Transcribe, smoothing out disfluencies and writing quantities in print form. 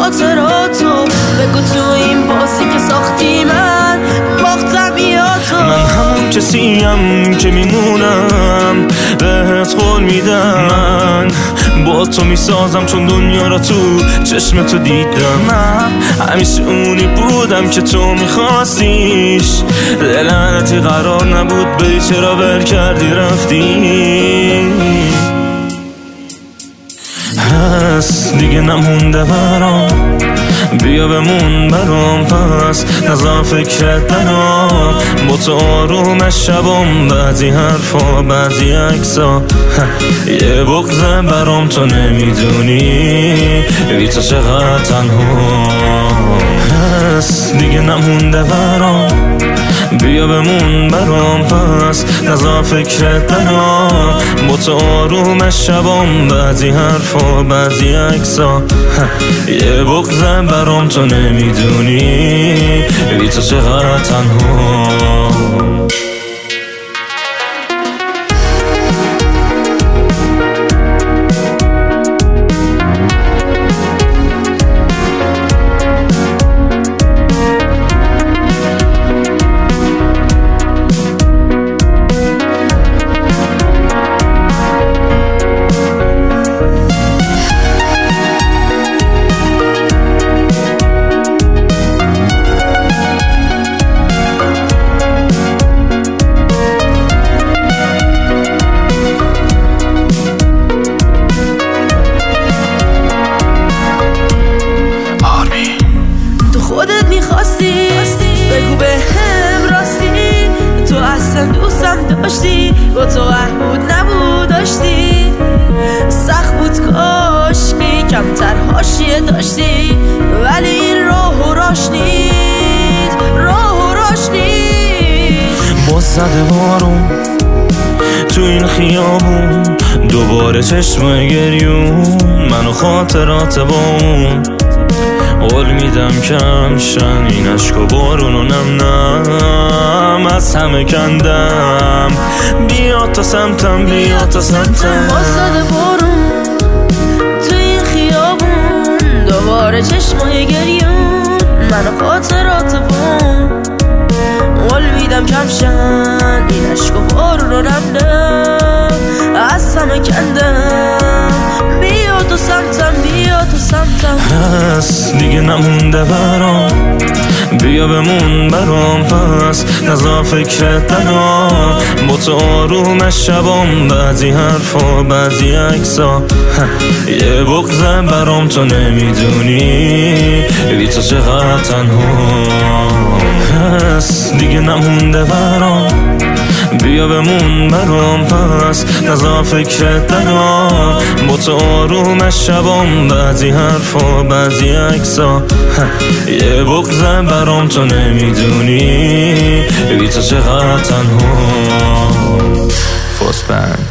خاطراتو بگو تو این بازی که ساختی من باختم یا تو. من همون کسیم که میمونم بهت قول میدم، من با تو میسازم چون دنیا را تو چشم تو دیدم. من همیشه اونی بودم که تو میخواستیش، لعنتی قرار نبود بری چرا ول کردی رفتی. هست دیگه نمونده برام، بیا بمون برام، پس نزار فکرت برام. با تو آرومش شبام، بعضی حرفا بعضی عکسا یه بغضه برام، تو نمیدونی بی تو چقدر تنها. هست دیگه نمونده برام، بیا بمون برام، پس نزار فکرت برام. با تو آرومش شبام، بعضی حرفا بعضی عکسا یه بغضه برام، تو نمیدونی بی تو چقدر تنها. بگو به هم راستی تو اصلا دوستم داشتی، با تو عهد نبود داشتی، سخت بود کاشکی کمتر حاشیه داشتی، ولی این راه و راش نیست، راه و راش نیست. با زده بارون تو این خیابون، دوباره چشم گریون من و خاطرات با اون. قول میدم کم شن این عشق و بارون و نم نم، از همه کندم. بیا تا سمتم، بیا تا سمتم. با زده بارون تو این خیابون، دوباره چشمای گریون من و خاطرات بون. قول میدم کم شن این عشق و بارون و نم نم، از همه کندم. بیا تو سمتم، بیا تو سمتم. هست دیگه نمونده برام، بیا بمون برام، پس نزار فکرت برام. با تو آرومش شبام، بعضی حرفا بعضی عکسا یه بغضه برام، تو نمیدونی بی تو چقدر تنها. هست دیگه نمونده برام، بیا بمون برام، پس نزار فکرت برام. با تو آرومش شبام، بعضی حرفا بعضی عکسا یه بغضه برام، تو نمیدونی بی تو چقدر تنها. فوسبند